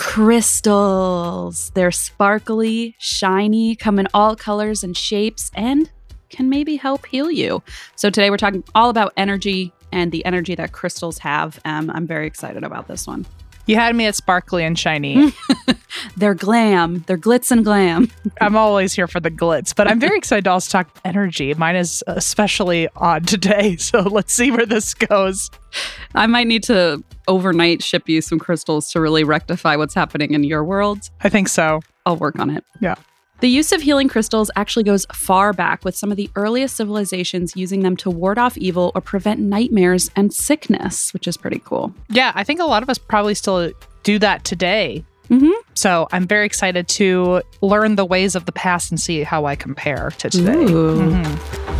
Crystals. They're sparkly, shiny, come in all colors and shapes, and can maybe help heal you. So today we're talking all about energy and the energy that crystals have. I'm very excited about this one. You had me at sparkly and shiny. They're glam. They're glitz and glam. I'm always here for the glitz, but I'm very excited to also talk energy. Mine is especially odd today, so let's see where this goes. I might need to overnight ship you some crystals to really rectify what's happening in your world. I think so. I'll work on it. Yeah. The use of healing crystals actually goes far back, with some of the earliest civilizations using them to ward off evil or prevent nightmares and sickness, which is pretty cool. Yeah, I think a lot of us probably still do that today. Mm-hmm. So I'm very excited to learn the ways of the past and see how I compare to today. Ooh. Mm-hmm.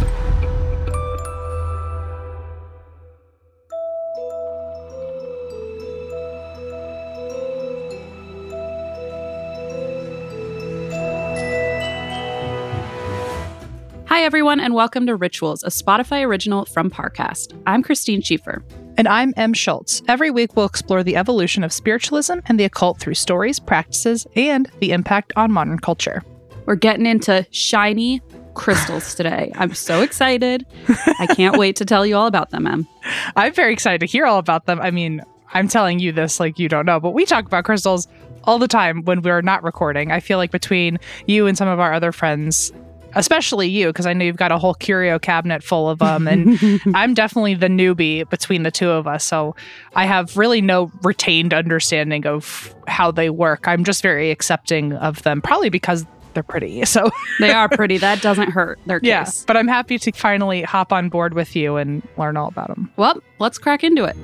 Hi, everyone, and welcome to Rituals, a Spotify original from Parcast. I'm Christine Schieffer. And I'm Em Schultz. Every week, we'll explore the evolution of spiritualism and the occult through stories, practices, and the impact on modern culture. We're getting into shiny crystals today. I'm so excited. I can't wait to tell you all about them, Em. I'm very excited to hear all about them. I mean, I'm telling you this like you don't know, but we talk about crystals all the time when we're not recording. I feel like between you and some of our other friends, especially you, because I know you've got a whole curio cabinet full of them, and I'm definitely the newbie between the two of us, so I have really no retained understanding of how they work. I'm just very accepting of them, probably because they're pretty. So They are pretty. That doesn't hurt their case. Yeah, but I'm happy to finally hop on board with you and learn all about them. Well, let's crack into it.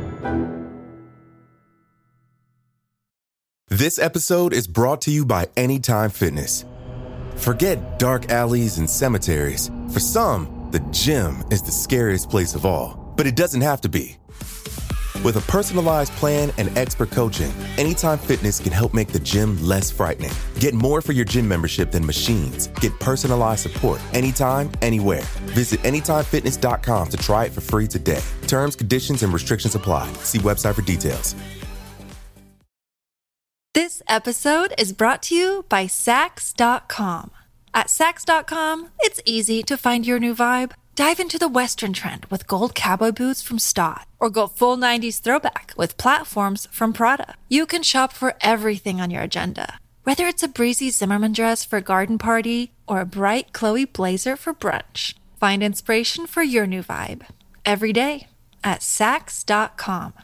This episode is brought to you by Anytime Fitness. Forget dark alleys and cemeteries. For some, the gym is the scariest place of all, but it doesn't have to be. With a personalized plan and expert coaching, Anytime Fitness can help make the gym less frightening. Get more for your gym membership than machines. Get personalized support anytime, anywhere. Visit AnytimeFitness.com to try it for free today. Terms, conditions, and restrictions apply. See website for details. This episode is brought to you by Sax.com. At Sax.com, it's easy to find your new vibe. Dive into the Western trend with gold cowboy boots from Stott, or go full 90s throwback with platforms from Prada. You can shop for everything on your agenda, whether it's a breezy Zimmermann dress for a garden party or a bright Chloe blazer for brunch. Find inspiration for your new vibe every day at Sax.com.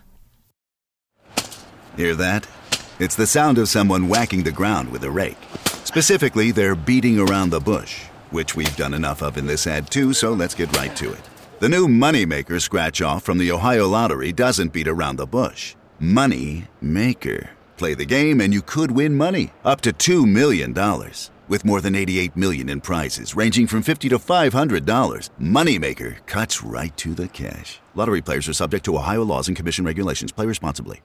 Hear that? It's the sound of someone whacking the ground with a rake. Specifically, they're beating around the bush, which we've done enough of in this ad too, so let's get right to it. The new Moneymaker scratch-off from the Ohio Lottery doesn't beat around the bush. Money Maker. Play the game and you could win money, up to $2 million. With more than $88 million in prizes, ranging from $50 to $500, Moneymaker cuts right to the cash. Lottery players are subject to Ohio laws and commission regulations. Play responsibly.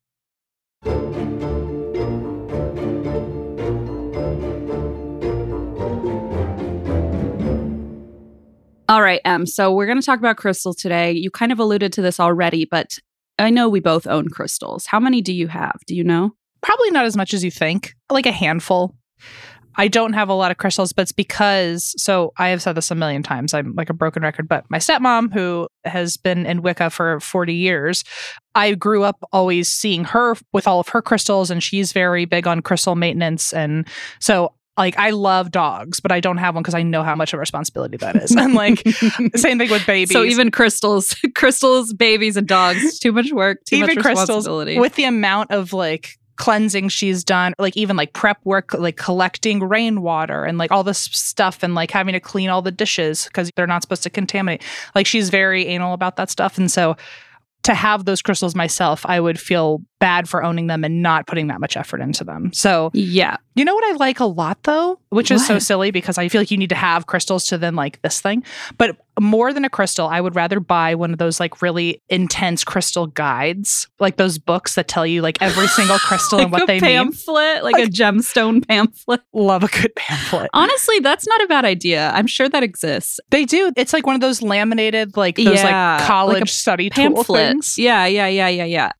All right, Em. So we're going to talk about crystals today. You kind of alluded to this already, but I know we both own crystals. How many do you have? Do you know? Probably not as much as you think, like a handful. I don't have a lot of crystals, but it's because, so I have said this a million times, I'm like a broken record, but my stepmom, who has been in Wicca for 40 years, I grew up always seeing her with all of her crystals, and she's very big on crystal maintenance. And so like, I love dogs, but I don't have one because I know how much of a responsibility that is. And like, same thing with babies. So even crystals, babies, and dogs, too much work, too even much responsibility. With the amount of like cleansing she's done, like even like prep work, like collecting rainwater and like all this stuff, and like having to clean all the dishes because they're not supposed to contaminate. Like, she's very anal about that stuff. And so to have those crystals myself, I would feel bad for owning them and not putting that much effort into them. So yeah. You know what I like a lot though, which is so silly because I feel like you need to have crystals to then like this thing. But more than a crystal, I would rather buy one of those like really intense crystal guides, like those books that tell you like every single crystal like and what they mean. Like a gemstone pamphlet. Love a good pamphlet. Honestly, that's not a bad idea. I'm sure that exists. They do. It's like one of those laminated, like those like college like study pamphlet. Tool things. Yeah.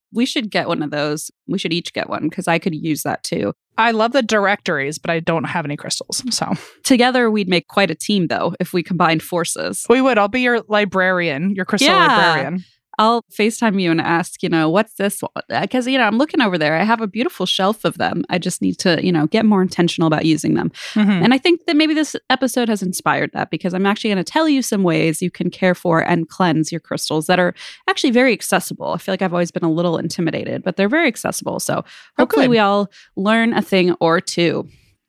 We should get one of those. We should each get one because I could use that too. I love the directories, but I don't have any crystals. So Together, we'd make quite a team, though, if we combined forces. we would. I'll be your librarian, your crystal librarian. I'll FaceTime you and ask, what's this one? Because, I'm looking over there. I have a beautiful shelf of them. I just need to, get more intentional about using them. Mhm. And I think that maybe this episode has inspired that because I'm actually going to tell you some ways you can care for and cleanse your crystals that are actually very accessible. I feel like I've always been a little intimidated, but they're very accessible. So hopefully good. we all learn a thing or two.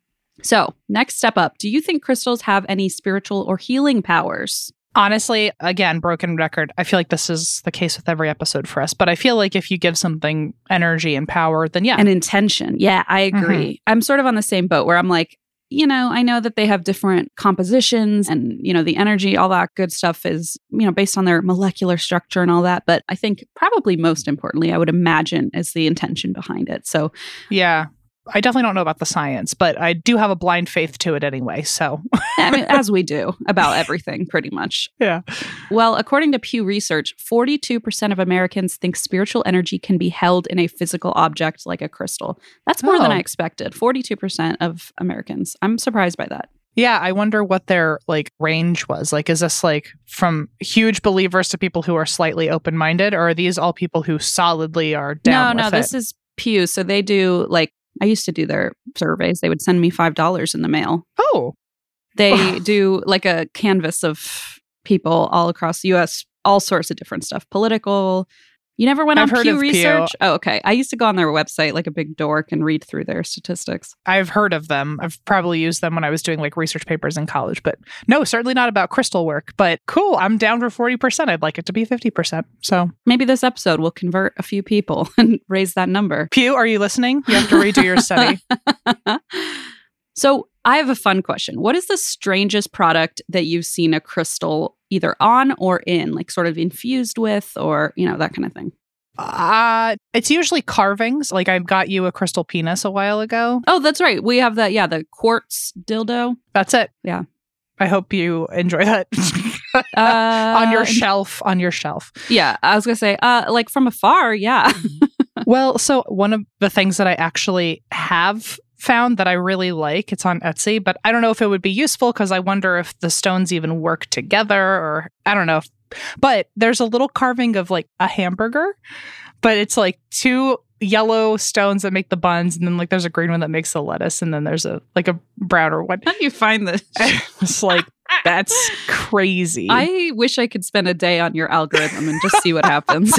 So next step up, do you think crystals have any spiritual or healing powers? Honestly, again, broken record. I feel like this is the case with every episode for us. But I feel like if you give something energy and power, then yeah. And intention. Yeah, I agree. I'm sort of on the same boat where I'm like, I know that they have different compositions and, the energy, all that good stuff is, based on their molecular structure and all that. But I think probably most importantly, I would imagine is the intention behind it. So Yeah. I definitely don't know about the science, but I do have a blind faith to it anyway. So, I mean, as we do about everything, pretty much. yeah. Well, according to Pew Research, 42% of Americans think spiritual energy can be held in a physical object like a crystal. That's more than Oh. I expected. 42% of Americans. I'm surprised by that. Yeah, I wonder what their range was. Is this from huge believers to people who are slightly open-minded, or are these all people who solidly are down No, with this it? is Pew. So they do I used to do their surveys. They would send me $5 in the mail. Oh, They do a canvas of people all across the U.S., all sorts of different stuff. Political. You never went on I've heard Pew of Pew. Research? Oh, okay. I used to go on their website like a big dork and read through their statistics. I've heard of them. I've probably used them when I was doing research papers in college, but no, certainly not about crystal work. But cool, I'm down for 40%. I'd like it to be 50%. So, Maybe this episode will convert a few people and raise that number. Pew, are you listening? You have to redo your study. So I have a fun question. What is the strangest product that you've seen a crystal either on or in, sort of infused with or, that kind of thing? It's usually carvings. I got you a crystal penis a while ago. Oh, that's right. We have that. Yeah, the quartz dildo. That's it. Yeah. I hope you enjoy that. On your shelf. On your shelf. Yeah, I was going to say, from afar, yeah. Well, so one of the things that I actually have found that I really like, it's on Etsy, but I don't know if it would be useful because I wonder if the stones even work together or I don't know. But there's a little carving of a hamburger, but it's two yellow stones that make the buns, and then there's a green one that makes the lettuce, and then there's a browner one. How do you find this? It's that's crazy. I wish I could spend a day on your algorithm and just see what happens.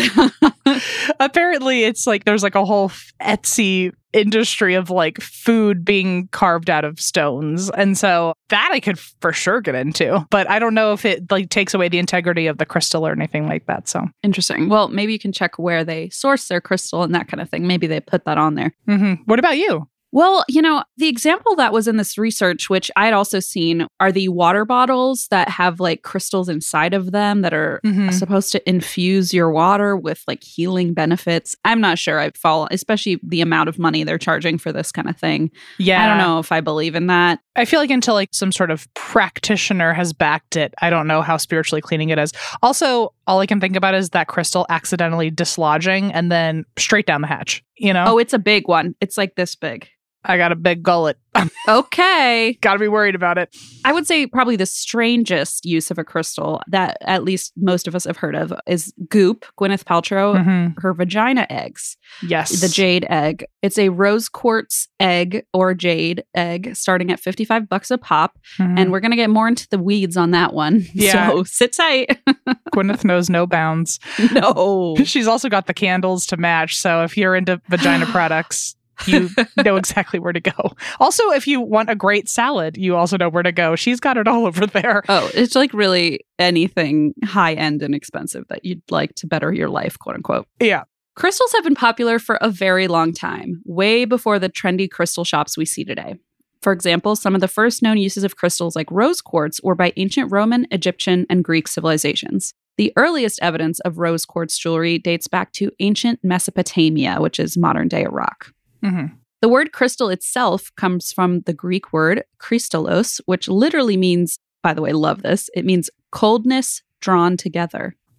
Apparently, it's there's a whole Etsy industry of food being carved out of stones. And so that I could for sure get into. But I don't know if it takes away the integrity of the crystal or anything like that. So Interesting. Well, maybe you can check where they source their crystal and that kind of thing. Maybe they put that on there. What about you? Well, the example that was in this research, which I had also seen, are the water bottles that have crystals inside of them that are supposed to infuse your water with healing benefits. I'm not sure I follow, especially the amount of money they're charging for this kind of thing. Yeah. I don't know if I believe in that. I feel until some sort of practitioner has backed it, I don't know how spiritually cleaning it is. Also, all I can think about is that crystal accidentally dislodging and then straight down the hatch, Oh, it's a big one. It's this big. I got a big gullet. Okay. Gotta be worried about it. I would say probably the strangest use of a crystal that at least most of us have heard of is Goop, Gwyneth Paltrow, her vagina eggs. Yes. The jade egg. It's a rose quartz egg or jade egg starting at $55 a pop. And we're going to get more into the weeds on that one. Yeah. So sit tight. Gwyneth knows no bounds. No. She's also got the candles to match. So if you're into vagina products, you know exactly where to go. Also, if you want a great salad, you also know where to go. She's got it all over there. Oh, it's really anything high end and expensive that you'd like to better your life, quote unquote. Yeah. Crystals have been popular for a very long time, way before the trendy crystal shops we see today. For example, some of the first known uses of crystals like rose quartz were by ancient Roman, Egyptian, and Greek civilizations. The earliest evidence of rose quartz jewelry dates back to ancient Mesopotamia, which is modern-day Iraq. The word crystal itself comes from the Greek word kristallos, which literally means, by the way, love this, it means coldness drawn together. Oh,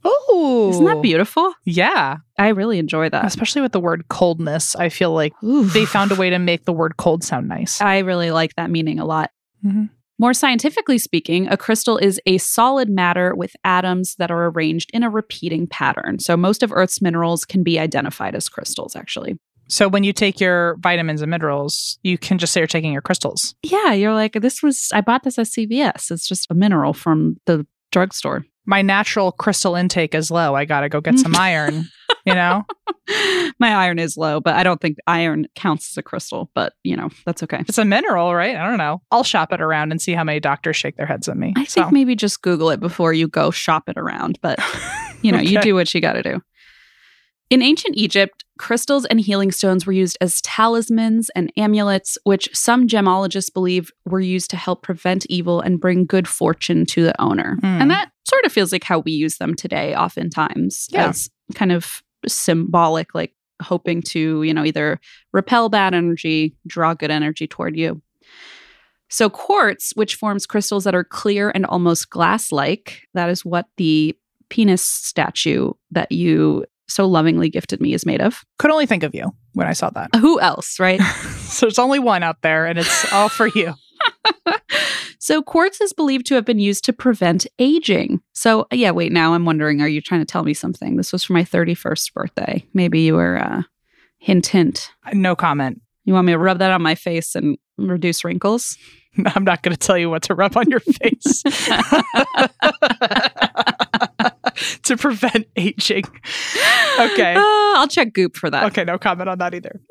Ooh. Isn't that beautiful? Yeah. I really enjoy that. Especially with the word coldness. I feel like Ooh. they found a way to make the word cold sound nice. I really like that meaning a lot. Mhm. More scientifically speaking, a crystal is a solid matter with atoms that are arranged in a repeating pattern. So most of Earth's minerals can be identified as crystals, actually. So when you take your vitamins and minerals, you can just say you're taking your crystals. Yeah, you're like, I bought this at CVS. It's just a mineral from the drugstore. My natural crystal intake is low. I got to go get some iron, you know? My iron is low, but I don't think iron counts as a crystal, but that's okay. It's a mineral, right? I don't know. I'll shop it around and see how many doctors shake their heads at me. I think maybe just Google it before you go shop it around, but you Okay. do what you got to do. In ancient Egypt, crystals and healing stones were used as talismans and amulets, which some gemologists believe were used to help prevent evil and bring good fortune to the owner. And that sort of feels like how we use them today, oftentimes, as kind of symbolic, like hoping to, either repel bad energy, draw good energy toward you. So quartz, which forms crystals that are clear and almost glass-like, that is what the penis statue that you so lovingly gifted me is made of. Could only think of you when I saw that. Who else, right? So there's only one out there, and it's all for you. So quartz is believed to have been used to prevent aging. So wait, now I'm wondering, are you trying to tell me something? This was for my 31st birthday. Maybe you were, hint. No comment. You want me to rub that on my face and reduce wrinkles? I'm not going to tell you what to rub on your face to prevent aging. Okay. I'll check Goop for that. Okay, no comment on that either.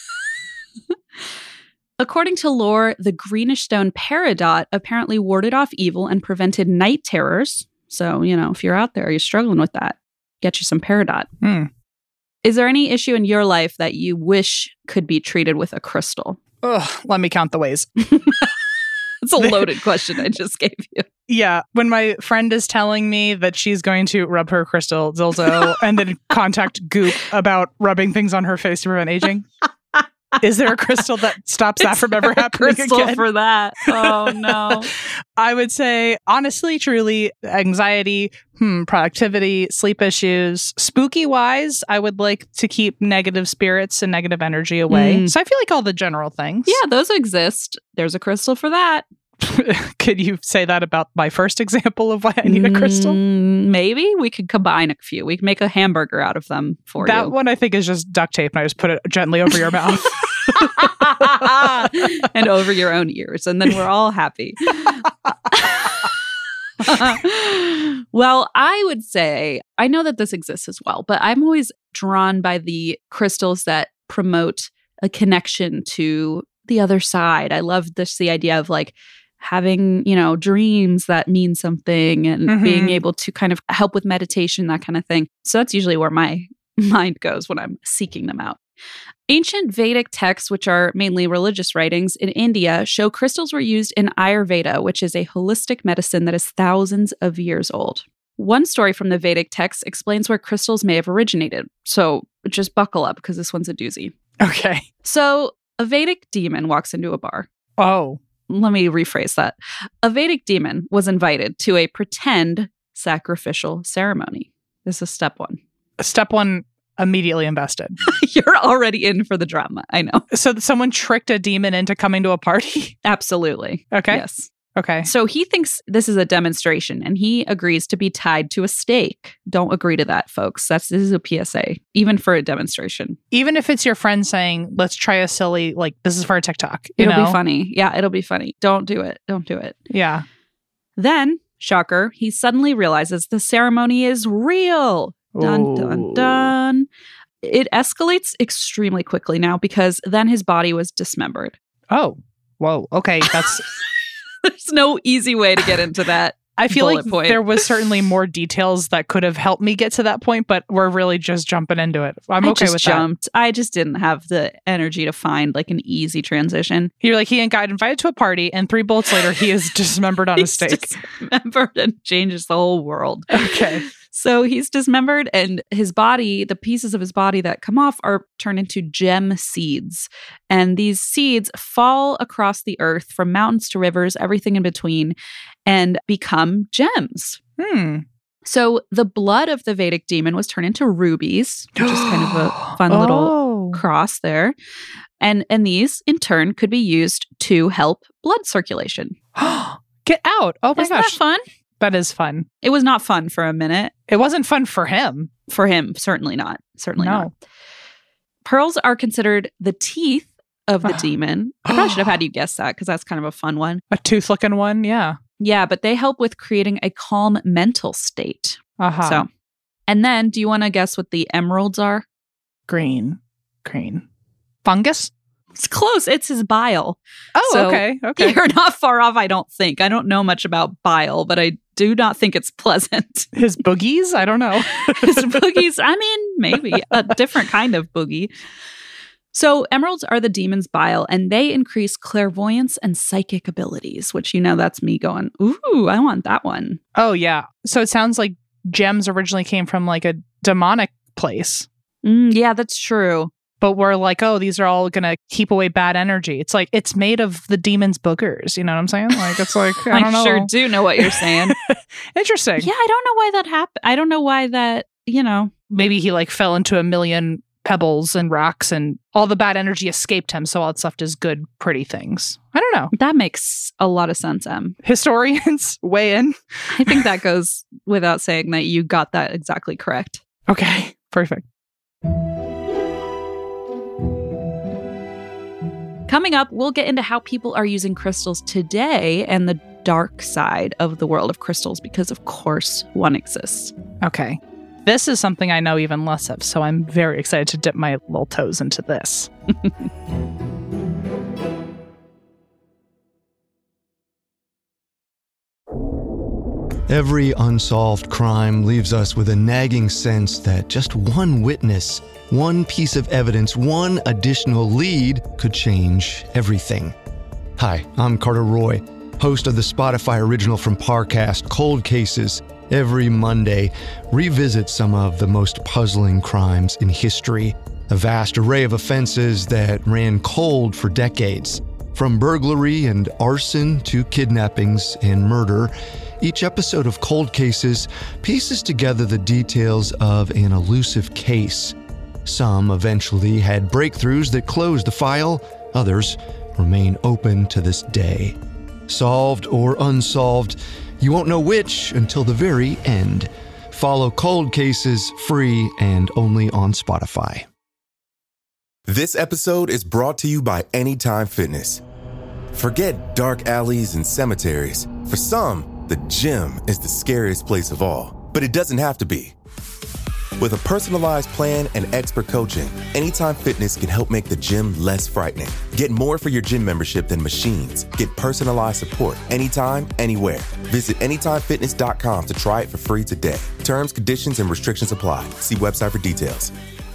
According to lore, the greenish stone peridot apparently warded off evil and prevented night terrors. So, if you're out there, you're struggling with that, get you some peridot. Is there any issue in your life that you wish could be treated with a crystal? Ugh, let me count the ways. It's a loaded question I just gave you. Yeah. When my friend is telling me that she's going to rub her crystal dildo and then contact Goop about rubbing things on her face to prevent aging, is there a crystal that stops that from ever happening crystal again? For that. Oh, no. I would say, honestly, truly, anxiety, productivity, sleep issues. Spooky-wise, I would like to keep negative spirits and negative energy away. So I feel like all the general things. Yeah, those exist. There's a crystal for that. Could you say that about my first example of why I need a crystal? Maybe we could combine a few. We can make a hamburger out of them for you. That one I think is just duct tape and I just put it gently over your mouth. And over your own ears. And then we're all happy. Well, I would say, I know that this exists as well, but I'm always drawn by the crystals that promote a connection to the other side. I love the idea of like having, dreams that mean something and being able to kind of help with meditation, that kind of thing. So that's usually where my mind goes when I'm seeking them out. Ancient Vedic texts, which are mainly religious writings in India, show crystals were used in Ayurveda, which is a holistic medicine that is thousands of years old. One story from the Vedic text explains where crystals may have originated. So just buckle up because this one's a doozy. Okay. So a Vedic demon walks into a bar. Oh. Let me rephrase that. A Vedic demon was invited to a pretend sacrificial ceremony. This is step one. Step one, immediately invested. You're already in for the drama. I know. So someone tricked a demon into coming to a party? Absolutely. Okay. Yes. Okay. So he thinks this is a demonstration and he agrees to be tied to a stake. Don't agree to that, folks. This is a PSA, even for a demonstration. Even if it's your friend saying, let's try a silly, like, this is for a TikTok. It'll be funny. Yeah, it'll be funny. Don't do it. Don't do it. Yeah. Then, shocker, he suddenly realizes the ceremony is real. Dun, dun, dun. It escalates extremely quickly now because then his body was dismembered. Oh, whoa. Okay. That's... There's no easy way to get into that. I feel like point. There was certainly more details that could have helped me get to that point, but we're really just jumping into it. I'm okay with that. I just didn't have the energy to find like an easy transition. You're like, he got invited to a party, and 3 bullets later, he is dismembered on a stake. Dismembered and changes the whole world. Okay. So he's dismembered, and his body, the pieces of his body that come off, are turned into gem seeds. And these seeds fall across the earth from mountains to rivers, everything in between, and become gems. So the blood of the Vedic demon was turned into rubies, which is kind of a fun little cross there. And these, in turn, could be used to help blood circulation. Get out. Oh my Isn't gosh. that fun? That is fun. It was not fun for a minute. It wasn't fun for him. For him, certainly not. Certainly No. not. Pearls are considered the teeth of the demon. I probably should have had you guess that because that's kind of a fun one. A tooth-looking one, yeah. Yeah, but they help with creating a calm mental state. Uh-huh. So, and then do you want to guess what the emeralds are? Green. Fungus? It's close. It's his bile. Oh, So, okay. You're not far off, I don't think. I don't know much about bile, but I do not think it's pleasant. His boogies? I don't know. His boogies, I mean, maybe a different kind of boogie. So emeralds are the demon's bile, and they increase clairvoyance and psychic abilities, which, that's me going, ooh, I want that one. Oh, yeah. So it sounds like gems originally came from like a demonic place. Yeah, that's true. But we're like, oh, these are all going to keep away bad energy. It's like, it's made of the demon's boogers. You know what I'm saying? Like, it's like, I don't know. sure do know what you're saying. Interesting. Yeah, I don't know why that happened. I don't know why that, Maybe he like fell into a million pebbles and rocks and all the bad energy escaped him. So all that's left is good, pretty things. I don't know. That makes a lot of sense, Em. Historians weigh in. I think that goes without saying that you got that exactly correct. Okay, perfect. Coming up, we'll get into how people are using crystals today and the dark side of the world of crystals, because of course one exists. Okay. This is something I know even less of, so I'm very excited to dip my little toes into this. Every unsolved crime leaves us with a nagging sense that just one witness, one piece of evidence, one additional lead could change everything. Hi, I'm Carter Roy, host of the Spotify original from Parcast, Cold Cases. Every Monday, revisit some of the most puzzling crimes in history, a vast array of offenses that ran cold for decades. From burglary and arson to kidnappings and murder, each episode of Cold Cases pieces together the details of an elusive case. Some eventually had breakthroughs that closed the file, others remain open to this day. Solved or unsolved, you won't know which until the very end. Follow Cold Cases free and only on Spotify. This episode is brought to you by Anytime Fitness. Forget dark alleys and cemeteries. For some, the gym is the scariest place of all, but it doesn't have to be. With a personalized plan and expert coaching, Anytime Fitness can help make the gym less frightening. Get more for your gym membership than machines. Get personalized support anytime, anywhere. Visit AnytimeFitness.com to try it for free today. Terms, conditions, and restrictions apply. See website for details.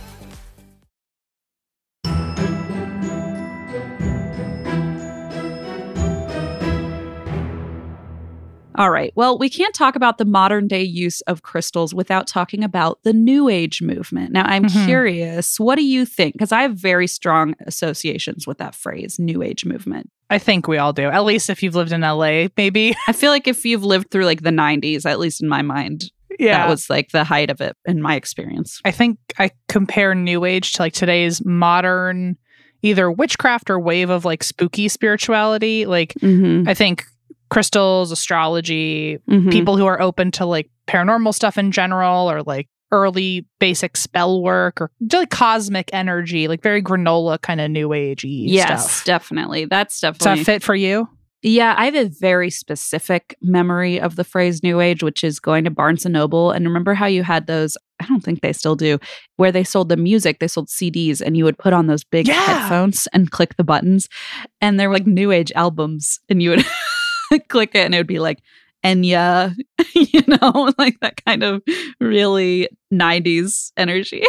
All right. Well, we can't talk about the modern day use of crystals without talking about the New Age movement. Now, I'm curious, what do you think? Because I have very strong associations with that phrase, New Age movement. I think we all do. At least if you've lived in LA, maybe. I feel like if you've lived through like the 90s, at least in my mind, that was like the height of it in my experience. I think I compare New Age to like today's modern either witchcraft or wave of like spooky spirituality. Like, I think crystals, astrology, people who are open to like paranormal stuff in general, or like early basic spell work, or like cosmic energy, like very granola kind of new agey stuff. Definitely. That's Does definitely. that fit for you? Yeah, I have a very specific memory of the phrase New Age, which is going to Barnes & Noble. And remember how you had those, I don't think they still do, where they sold the music, they sold CDs, and you would put on those big headphones and click the buttons. And they were like New Age albums, and you would click it and it would be like Enya, like that kind of really 90s energy.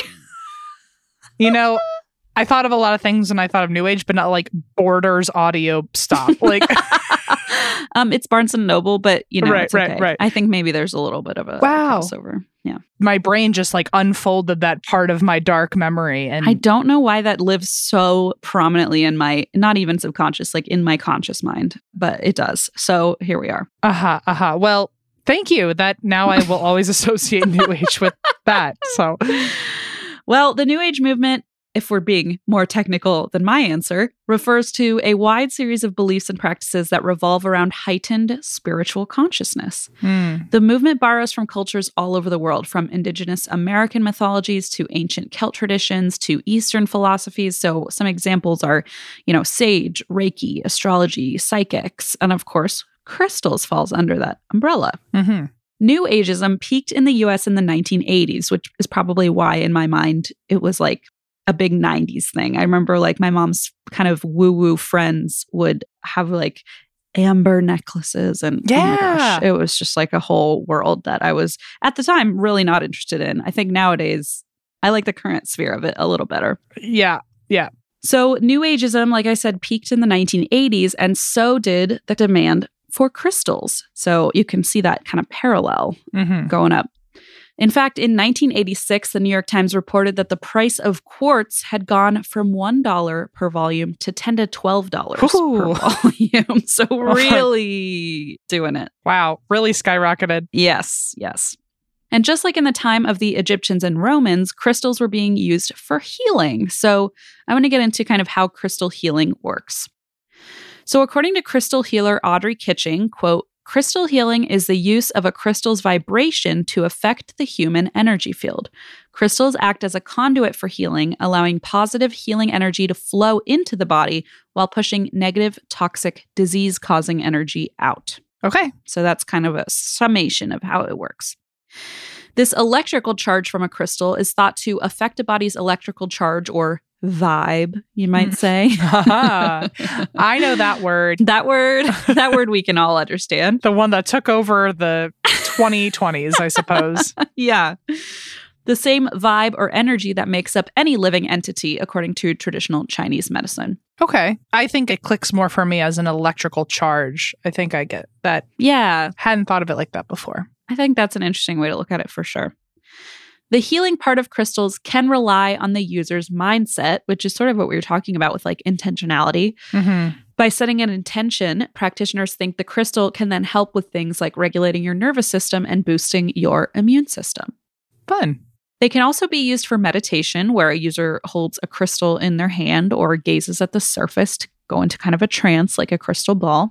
I thought of a lot of things when I thought of New Age, but not like Borders audio stop. Like, it's Barnes and Noble, but it's okay. Right. I think maybe there's a little bit of a crossover. Yeah, my brain just like unfolded that part of my dark memory, and I don't know why that lives so prominently in my, not even subconscious, like in my conscious mind, but it does. So here we are. Well, Thank you. That now I will always associate New Age with that. So, Well, the New Age movement, if we're being more technical than my answer, refers to a wide series of beliefs and practices that revolve around heightened spiritual consciousness. The movement borrows from cultures all over the world, from indigenous American mythologies to ancient Celt traditions to Eastern philosophies. So some examples are, sage, Reiki, astrology, psychics, and of course, crystals falls under that umbrella. New Ageism peaked in the US in the 1980s, which is probably why, in my mind, it was like a big 90s thing. I remember like my mom's kind of woo-woo friends would have like amber necklaces and oh my gosh, it was just like a whole world that I was at the time really not interested in. I think nowadays I like the current sphere of it a little better. Yeah. So New Ageism, like I said, peaked in the 1980s, and so did the demand for crystals. So you can see that kind of parallel going up. In fact, in 1986, the New York Times reported that the price of quartz had gone from $1 per volume to $10 to $12 per volume. So really doing it. Wow. Really skyrocketed. Yes. And just like in the time of the Egyptians and Romans, crystals were being used for healing. So I want to get into kind of how crystal healing works. So according to crystal healer Audrey Kitching, quote, crystal healing is the use of a crystal's vibration to affect the human energy field. Crystals act as a conduit for healing, allowing positive healing energy to flow into the body while pushing negative, toxic, disease-causing energy out. Okay. So that's kind of a summation of how it works. This electrical charge from a crystal is thought to affect a body's electrical charge, or vibe, you might say. I know that word. That word we can all understand. The one that took over the 2020s, I suppose. Yeah. The same vibe or energy that makes up any living entity, according to traditional Chinese medicine. Okay. I think it clicks more for me as an electrical charge. I think I get that. Yeah. Hadn't thought of it like that before. I think that's an interesting way to look at it for sure. The healing part of crystals can rely on the user's mindset, which is sort of what we were talking about with like intentionality. By setting an intention, practitioners think the crystal can then help with things like regulating your nervous system and boosting your immune system. Fun. They can also be used for meditation, where a user holds a crystal in their hand or gazes at the surface to go into kind of a trance like a crystal ball.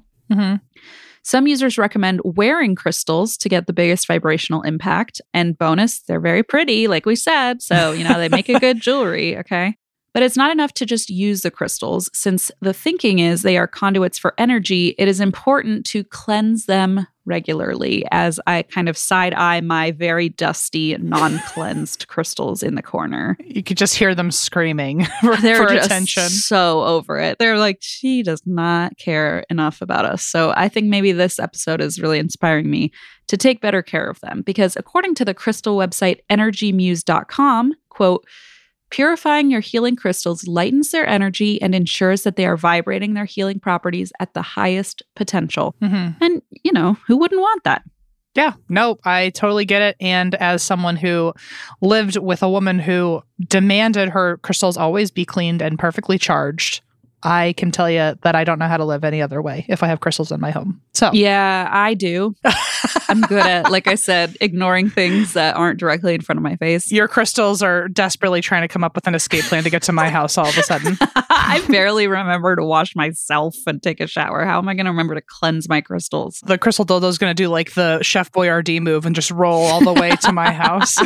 Some users recommend wearing crystals to get the biggest vibrational impact. And bonus, they're very pretty, like we said. So, they make a good jewelry, okay? But it's not enough to just use the crystals. Since the thinking is they are conduits for energy, it is important to cleanse them regularly, as I kind of side-eye my very dusty, non-cleansed crystals in the corner. You could just hear them screaming for attention. So over it. They're like, she does not care enough about us. So I think maybe this episode is really inspiring me to take better care of them. Because according to the crystal website EnergyMuse.com, quote, purifying your healing crystals lightens their energy and ensures that they are vibrating their healing properties at the highest potential. And, who wouldn't want that? Yeah, no, I totally get it. And as someone who lived with a woman who demanded her crystals always be cleaned and perfectly charged, I can tell you that I don't know how to live any other way if I have crystals in my home. So yeah, I do. I'm good at, like I said, ignoring things that aren't directly in front of my face. Your crystals are desperately trying to come up with an escape plan to get to my house all of a sudden. I barely remember to wash myself and take a shower. How am I going to remember to cleanse my crystals? The crystal dildo is going to do like the Chef Boyardee move and just roll all the way to my house.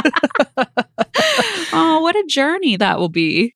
Oh, what a journey that will be.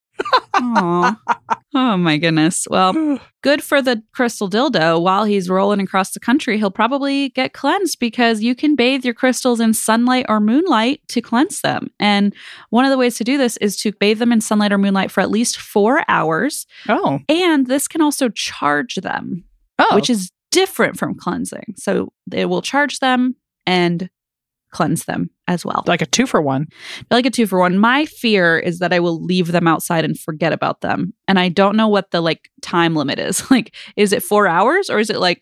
Oh my goodness. Well, good for the crystal dildo. While he's rolling across the country, he'll probably get cleansed, because you can bathe your crystals in sunlight or moonlight to cleanse them. And one of the ways to do this is to bathe them in sunlight or moonlight for at least 4 hours. Oh. And this can also charge them, which is different from cleansing. So it will charge them and cleanse them as well. Like a 2-for-1. Like a 2-for-1. My fear is that I will leave them outside and forget about them. And I don't know what the time limit is. Is it 4 hours, or is it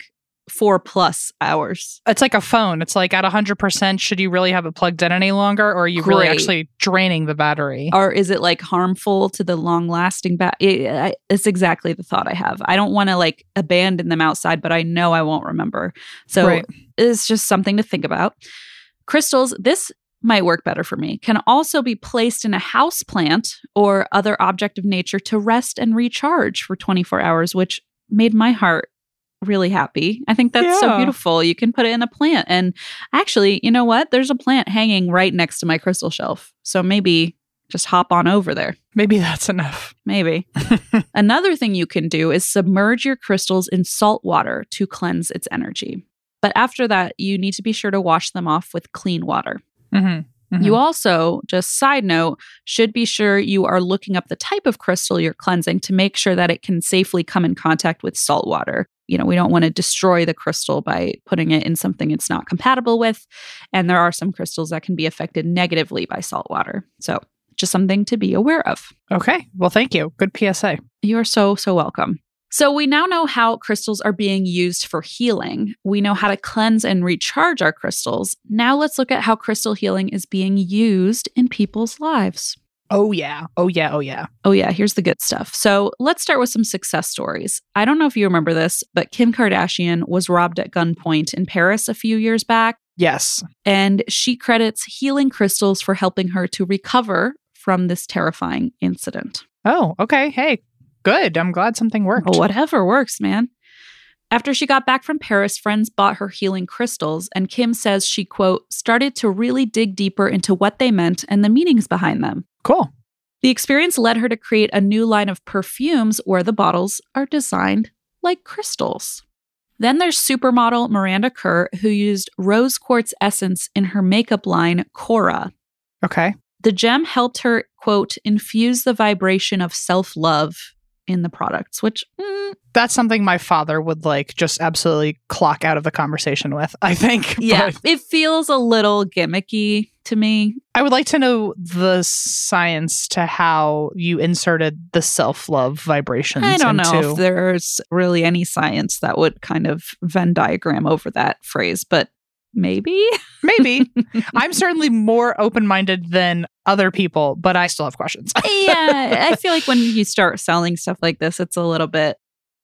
4+ hours. It's like a phone. It's like at 100%, should you really have it plugged in any longer? Or are you really Great. actually draining the battery? Or is it like harmful to the long-lasting battery? It's exactly the thought I have. I don't want to like abandon them outside, but I know I won't remember. So Right. it's just something to think about. Crystals, this might work better for me, can also be placed in a house plant or other object of nature to rest and recharge for 24 hours, which made my heart really happy. I think that's so Yeah. beautiful. You can put it in a plant. And actually, you know what? There's a plant hanging right next to my crystal shelf. So maybe just hop on over there. Maybe that's enough. Maybe. Another thing you can do is submerge your crystals in salt water to cleanse its energy. But after that, you need to be sure to wash them off with clean water. Mm-hmm. You also, just side note, should be sure you are looking up the type of crystal you're cleansing to make sure that it can safely come in contact with salt water. You know, we don't want to destroy the crystal by putting it in something it's not compatible with. And there are some crystals that can be affected negatively by salt water. So just something to be aware of. Okay. Well, thank you. Good PSA. You are so welcome. So we now know how crystals are being used for healing. We know how to cleanse and recharge our crystals. Now let's look at how crystal healing is being used in people's lives. Oh, yeah. Oh, yeah. Oh, yeah. Oh yeah, here's the good stuff. So let's start with some success stories. I don't know if you remember this, but Kim Kardashian was robbed at gunpoint in Paris a few years back, Yes. and she credits healing crystals for helping her to recover from this terrifying incident. Oh, okay. Hey, good. I'm glad something worked. Whatever works, man. After she got back from Paris, friends bought her healing crystals, and Kim says she, quote, started to really dig deeper into what they meant and the meanings behind them. Cool. The experience led her to create a new line of perfumes where the bottles are designed like crystals. Then there's supermodel Miranda Kerr, who used rose quartz essence in her makeup line, Cora. Okay. The gem helped her, quote, infuse the vibration of self-love in the products, which That's something my father would like just absolutely clock out of the conversation with, I think. yeah, But it feels a little gimmicky to me. I would like to know the science to how you inserted the self-love vibrations I don't know into... if there's really any science that would kind of Venn diagram over that phrase, but maybe. Maybe. I'm certainly more open-minded than other people, but I still have questions. Yeah, I feel like when you start selling stuff like this, it's a little bit,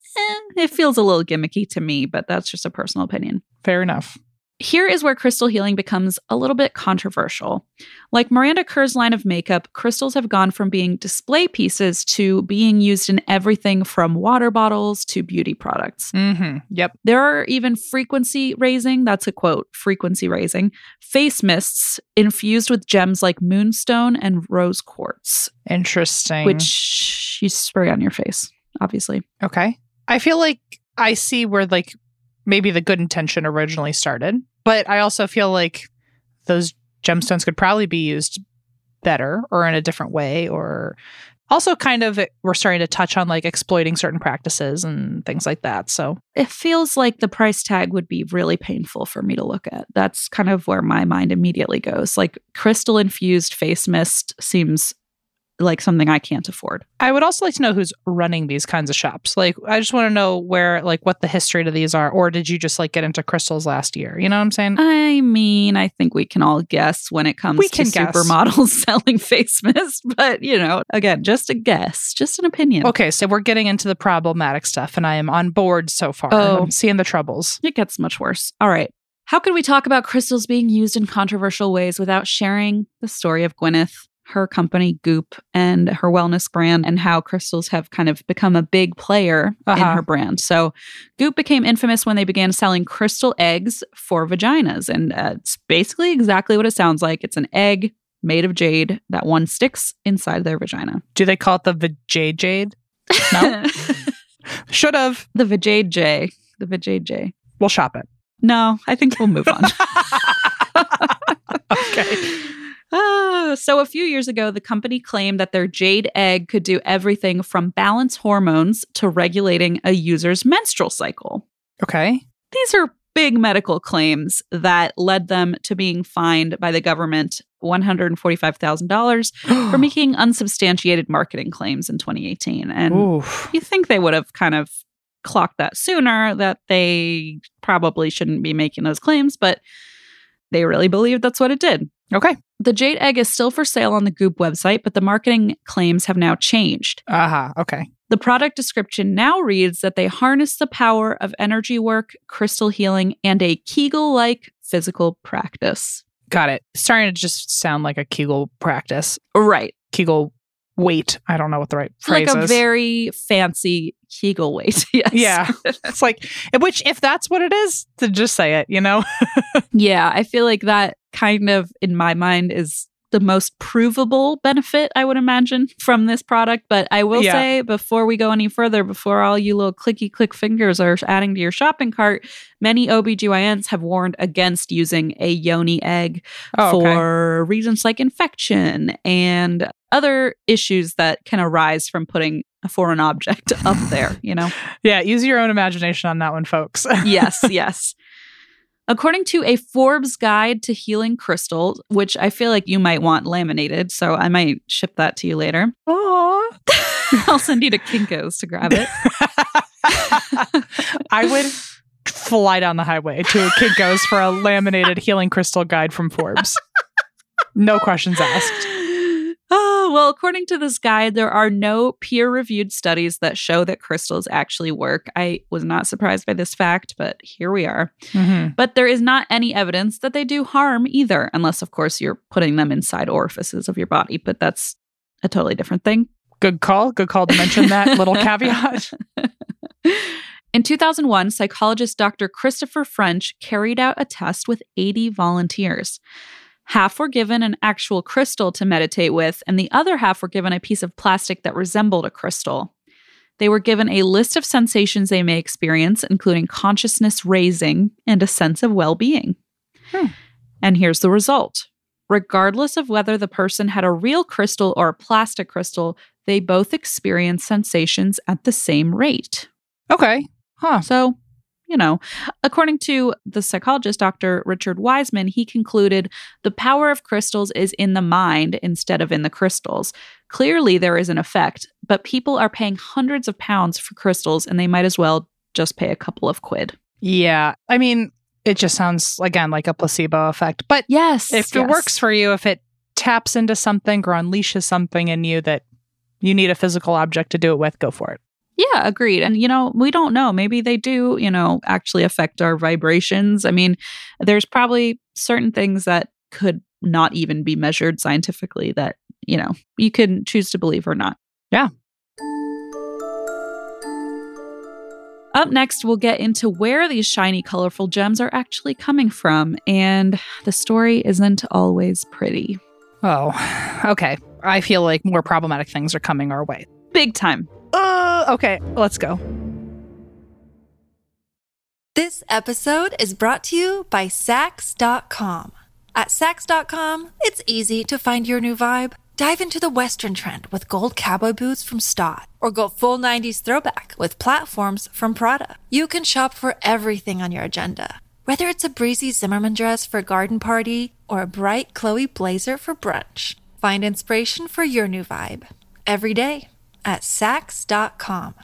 it feels a little gimmicky to me, but that's just a personal opinion. Fair enough. Here is where crystal healing becomes a little bit controversial. Like Miranda Kerr's line of makeup, crystals have gone from being display pieces to being used in everything from water bottles to beauty products. Mm-hmm. Yep. There are even frequency raising, that's a quote, frequency raising, face mists infused with gems like moonstone and rose quartz, Interesting. which you spray on your face, obviously. Okay. I feel like I see where like maybe the good intention originally started, but I also feel like those gemstones could probably be used better or in a different way, or also kind of we're starting to touch on like exploiting certain practices and things like that. So It feels like the price tag would be really painful for me to look at. That's kind of where my mind immediately goes. Like crystal infused face mist seems like something I can't afford. I would also like to know who's running these kinds of shops. Like, I just want to know where, like, what the history to these are, or did you just like get into crystals last year? You know what I'm saying? I mean, I think we can all guess when it comes We to can guess. supermodels selling face mist, but you know, again, just a guess, just an opinion. Okay, so we're getting into the problematic stuff, and I am on board so far. Oh. I'm seeing the troubles. It gets much worse. All right. How could we talk about crystals being used in controversial ways without sharing the story of Gwyneth, her company Goop, and her wellness brand, and how crystals have kind of become a big player in her brand? So Goop became infamous when they began selling crystal eggs for vaginas. And it's basically exactly what it sounds like. It's an egg made of jade that one sticks inside their vagina. Do they call it the Vajayjade? No? Should have. The Vajayjay. The Vajayjay. We'll shop it. No, I think we'll move on. Okay. So a few years ago, the company claimed that their jade egg could do everything from balance hormones to regulating a user's menstrual cycle. Okay. These are big medical claims that led them to being fined by the government $145,000 for making unsubstantiated marketing claims in 2018. And Oof. you think they would have kind of clocked that sooner, that they probably shouldn't be making those claims, but they really believe that's what it did. Okay. The jade egg is still for sale on the Goop website, but the marketing claims have now changed. Okay. The product description now reads that they harness the power of energy work, crystal healing, and a Kegel-like physical practice. Got it. Starting to just sound like a Kegel practice. Right. Kegel weight. I don't know what the right phrase is. Like a very fancy Kegel weight. Yes. Yeah. It's like, which, if that's what it is, to just say it, you know? Yeah. I feel like that kind of, in my mind, is the most provable benefit, I would imagine, from this product. But I will say, before we go any further, before all you little clicky click fingers are adding to your shopping cart, many OBGYNs have warned against using a yoni egg for reasons like infection and other issues that can arise from putting a foreign object up there, you know? Yeah, use your own imagination on that one, folks. Yes. According to a Forbes guide to healing crystals, which I feel like you might want laminated, so I might ship that to you later. Aww. I'll send you to Kinko's to grab it. I would fly down the highway to a Kinko's for a laminated healing crystal guide from Forbes. No questions asked. Well, according to this guide, there are no peer-reviewed studies that show that crystals actually work. I was not surprised by this fact, but here we are. Mm-hmm. But there is not any evidence that they do harm either, unless, of course, you're putting them inside orifices of your body. But that's a totally different thing. Good call to mention that little caveat. In 2001, psychologist Dr. Christopher French carried out a test with 80 volunteers. Half were given an actual crystal to meditate with, and the other half were given a piece of plastic that resembled a crystal. They were given a list of sensations they may experience, including consciousness raising and a sense of well-being. And here's the result. Regardless of whether the person had a real crystal or a plastic crystal, they both experienced sensations at the same rate. Okay. So, you know, according to the psychologist, Dr. Richard Wiseman, he concluded the power of crystals is in the mind instead of in the crystals. Clearly, there is an effect, but people are paying hundreds of pounds for crystals, and they might as well just pay a couple of quid. Yeah. I mean, it just sounds, again, like a placebo effect. But if it works for you, if it taps into something or unleashes something in you that you need a physical object to do it with, go for it. Yeah, agreed. And, you know, we don't know. Maybe they do, you know, actually affect our vibrations. I mean, there's probably certain things that could not even be measured scientifically that, you know, you can choose to believe or not. Yeah. Up next, we'll get into where these shiny, colorful gems are actually coming from. And the story isn't always pretty. Oh, okay. I feel like more problematic things are coming our way. Big time. Okay, let's go. This episode is brought to you by Saks.com. At Saks.com, it's easy to find your new vibe. Dive into the Western trend with gold cowboy boots from Stott, or go full 90s throwback with platforms from Prada. You can shop for everything on your agenda, whether it's a breezy Zimmermann dress for a garden party or a bright Chloe blazer for brunch. Find inspiration for your new vibe every day at Saks.com.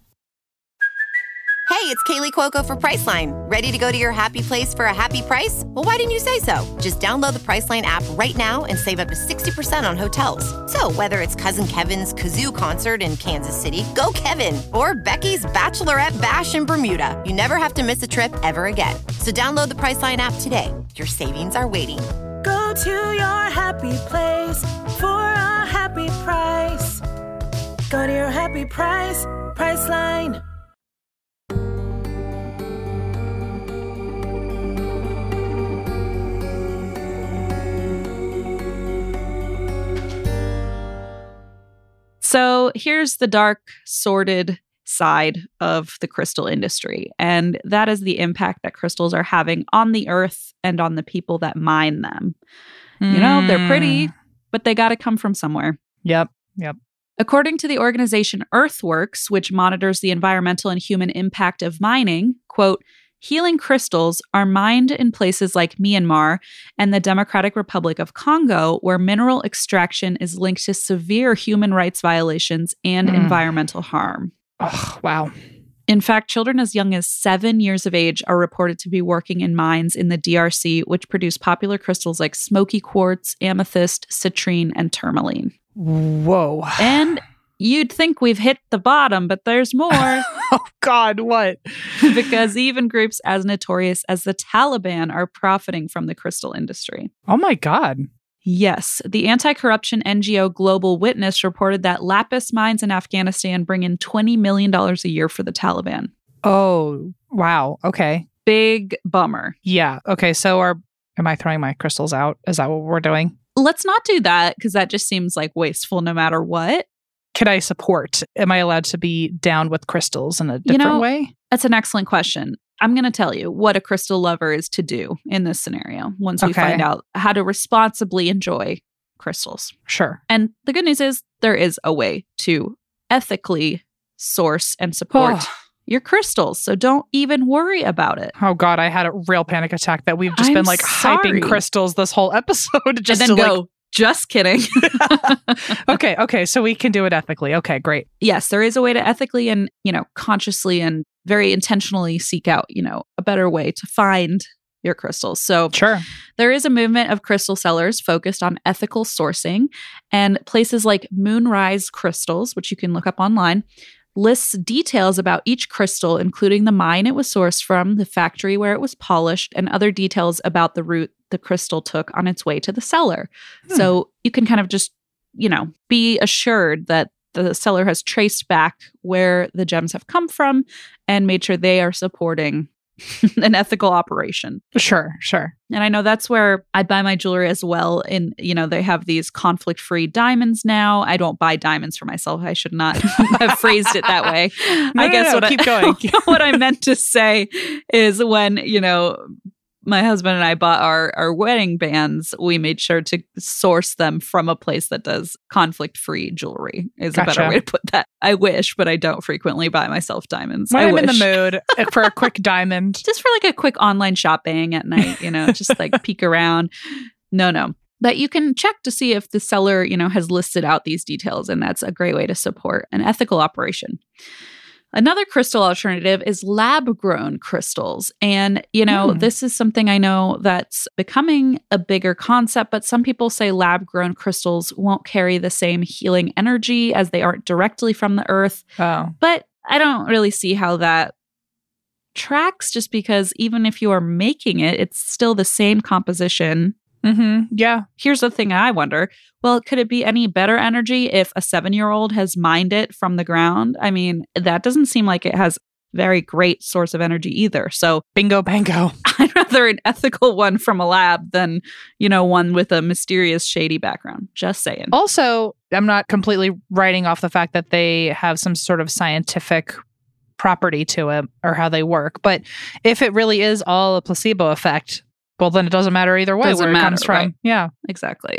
Hey, it's Kaylee Cuoco for Priceline. Ready to go to your happy place for a happy price? Well, why didn't you say so? Just download the Priceline app right now and save up to 60% on hotels. So whether it's Cousin Kevin's Kazoo Concert in Kansas City, go Kevin, or Becky's Bachelorette Bash in Bermuda, you never have to miss a trip ever again. So download the Priceline app today. Your savings are waiting. Go to your happy place for a happy price. Go to your happy price, Priceline. So here's the dark, sordid side of the crystal industry, and that is the impact that crystals are having on the earth and on the people that mine them. You know, they're pretty, but they got to come from somewhere. Yep. According to the organization Earthworks, which monitors the environmental and human impact of mining, quote, healing crystals are mined in places like Myanmar and the Democratic Republic of Congo, where mineral extraction is linked to severe human rights violations and environmental harm. Oh, wow. In fact, children as young as 7 years of age are reported to be working in mines in the DRC, which produce popular crystals like smoky quartz, amethyst, citrine, and tourmaline. Whoa. And you'd think we've hit the bottom, but there's more. Oh, God, what? Because even groups as notorious as the Taliban are profiting from the crystal industry. Oh, my God. Yes. The anti-corruption NGO Global Witness reported that lapis mines in Afghanistan bring in $20 million a year for the Taliban. Oh, wow. Okay. Big bummer. Yeah. Okay. So am I throwing my crystals out? Is that what we're doing? Let's not do that because that just seems like wasteful no matter what. Can I support? Am I allowed to be down with crystals in a different way? That's an excellent question. I'm going to tell you what a crystal lover is to do in this scenario once we find out how to responsibly enjoy crystals. Sure. And the good news is there is a way to ethically source and support your crystals. So don't even worry about it. Oh, God, I had a real panic attack that we've just been like hyping crystals this whole episode. Just and then go, just kidding. Okay. So we can do it ethically. Okay, great. Yes, there is a way to ethically and, consciously and very intentionally seek out, a better way to find your crystals. So sure. There is a movement of crystal sellers focused on ethical sourcing, and places like Moonrise Crystals, which you can look up online, lists details about each crystal, including the mine it was sourced from, the factory where it was polished, and other details about the route the crystal took on its way to the seller. So you can kind of just, be assured that the seller has traced back where the gems have come from and made sure they are supporting an ethical operation. Sure. And I know that's where I buy my jewelry as well. And, they have these conflict-free diamonds now. I don't buy diamonds for myself. I should not have phrased it that way. Keep going. What I meant to say is when, my husband and I bought our wedding bands, we made sure to source them from a place that does conflict-free jewelry is a better way to put that. I wish, but I don't frequently buy myself diamonds. When I'm in the mood for a quick diamond. Just for like a quick online shopping at night, just like peek around. No. But you can check to see if the seller, has listed out these details, and that's a great way to support an ethical operation. Another crystal alternative is lab-grown crystals. And, this is something I know that's becoming a bigger concept, but some people say lab-grown crystals won't carry the same healing energy as they aren't directly from the earth. Oh. But I don't really see how that tracks, just because even if you are making it, it's still the same composition. Mm-hmm. Yeah. Here's the thing I wonder. Well, could it be any better energy if a 7-year-old has mined it from the ground? I mean, that doesn't seem like it has very great source of energy either. So bingo bango. I'd rather an ethical one from a lab than, one with a mysterious, shady background. Just saying. Also, I'm not completely writing off the fact that they have some sort of scientific property to it or how they work. But if it really is all a placebo effect, well, then it doesn't matter either way where it comes from. Right? Yeah. Exactly.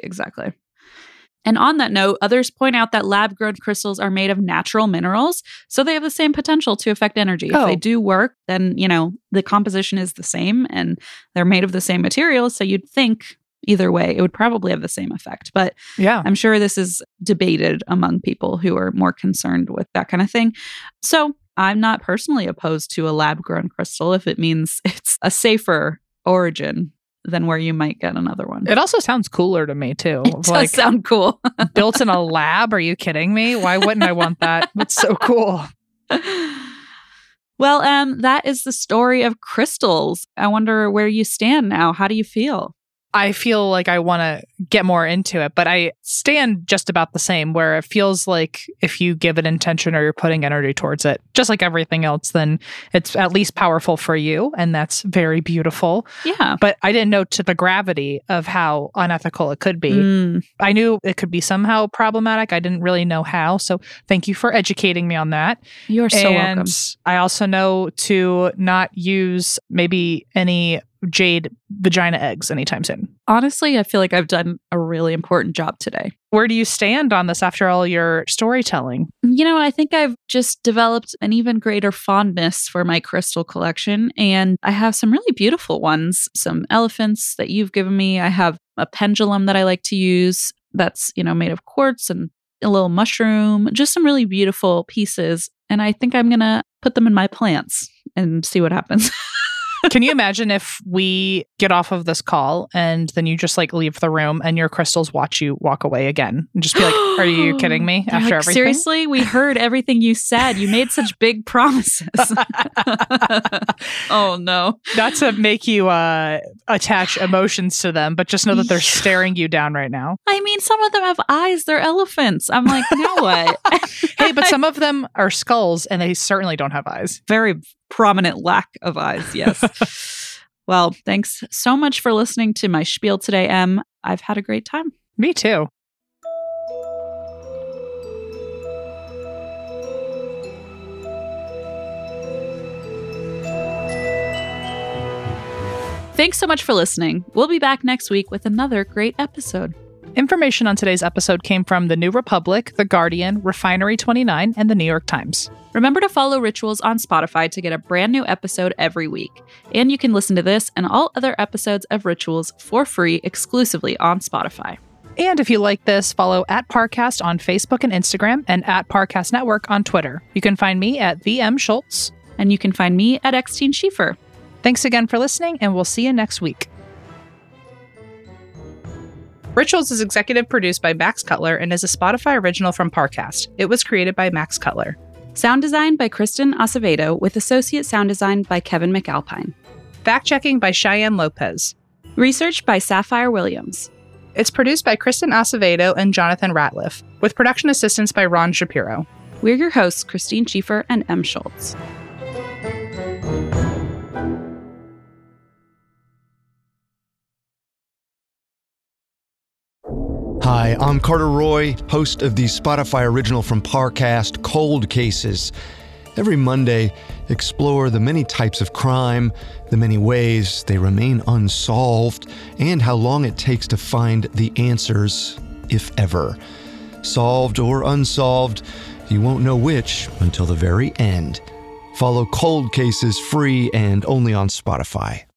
And on that note, others point out that lab-grown crystals are made of natural minerals, so they have the same potential to affect energy. If they do work, then, the composition is the same and they're made of the same materials, so you'd think either way, it would probably have the same effect. But yeah, I'm sure this is debated among people who are more concerned with that kind of thing. So I'm not personally opposed to a lab-grown crystal if it means it's a safer origin than where you might get another one. It also sounds cooler to me too. It does sound cool. Built in a lab? Are you kidding me? Why wouldn't I want that? That's so cool. Well, that is the story of crystals. I wonder where you stand now. How do you feel? I feel like I want to get more into it, but I stand just about the same, where it feels like if you give it intention or you're putting energy towards it, just like everything else, then it's at least powerful for you. And that's very beautiful. Yeah. But I didn't know to the gravity of how unethical it could be. I knew it could be somehow problematic. I didn't really know how. So thank you for educating me on that. You're so welcome. I also know to not use maybe any jade vagina eggs anytime soon. Honestly, I feel like I've done a really important job today. Where do you stand on this after all your storytelling? I think I've just developed an even greater fondness for my crystal collection, and I have some really beautiful ones, some elephants that you've given me. I have a pendulum that I like to use that's, made of quartz and a little mushroom, just some really beautiful pieces. And I think I'm going to put them in my plants and see what happens. Can you imagine if we get off of this call and then you just like leave the room and your crystals watch you walk away again and just be like, are you kidding me after like, everything? Seriously, we heard everything you said. You made such big promises. Oh, no. Not to make you attach emotions to them, but just know that they're staring you down right now. I mean, some of them have eyes. They're elephants. I'm like, now what? Hey, but some of them are skulls and they certainly don't have eyes. Very prominent lack of eyes, yes. Well, thanks so much for listening to my spiel today, Em. I've had a great time. Me too. Thanks so much for listening. We'll be back next week with another great episode. Information on today's episode came from The New Republic, The Guardian, Refinery29, and The New York Times. Remember to follow Rituals on Spotify to get a brand new episode every week. And you can listen to this and all other episodes of Rituals for free exclusively on Spotify. And if you like this, follow @Parcast on Facebook and Instagram and @Parcast Network on Twitter. You can find me at VM Schultz. And you can find me at Xteen Schiefer. Thanks again for listening, and we'll see you next week. Rituals is executive produced by Max Cutler and is a Spotify original from Parcast. It was created by Max Cutler. Sound design by Kristen Acevedo with associate sound design by Kevin McAlpine. Fact-checking by Cheyenne Lopez. Research by Sapphire Williams. It's produced by Kristen Acevedo and Jonathan Ratliff, with production assistance by Ron Shapiro. We're your hosts, Christine Schiefer and M. Schultz. Hi, I'm Carter Roy, host of the Spotify original from Parcast, Cold Cases. Every Monday, explore the many types of crime, the many ways they remain unsolved, and how long it takes to find the answers, if ever. Solved or unsolved, you won't know which until the very end. Follow Cold Cases free and only on Spotify.